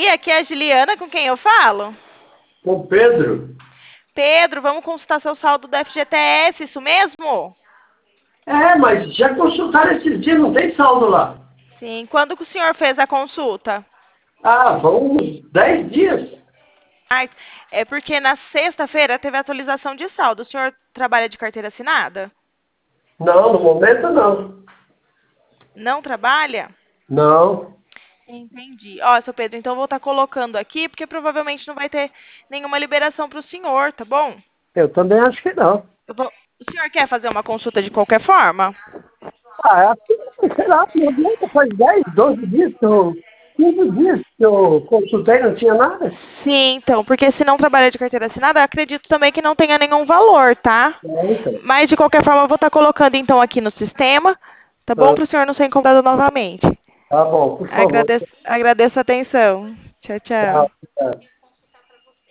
dia, aqui é a Juliana, com quem eu falo? Com Pedro. Pedro, vamos consultar seu saldo do FGTS, isso mesmo? Mas já consultaram esses dias, não tem saldo lá. Sim, quando que o senhor fez a consulta? Vão uns 10 dias. Ah, é porque na sexta-feira teve atualização de saldo. O senhor trabalha de carteira assinada? Não, no momento não. Não trabalha? Não. Entendi. Ó, seu Pedro, então eu vou estar colocando aqui, porque provavelmente não vai ter nenhuma liberação para o senhor, tá bom? Eu também acho que não. O senhor quer fazer uma consulta de qualquer forma? Acho que, sei lá, não adianta, faz 10, 12 dias, 15 dias que eu consultei, não tinha nada. Sim, então, porque se não trabalha de carteira assinada, eu acredito também que não tenha nenhum valor, tá? Então. Mas, de qualquer forma, eu vou estar colocando, então, aqui no sistema, tá bom? Ah, Para o senhor não ser incomodado novamente. tá bom, por favor. Agradeço a atenção. Tchau, Tchau, tchau. tchau.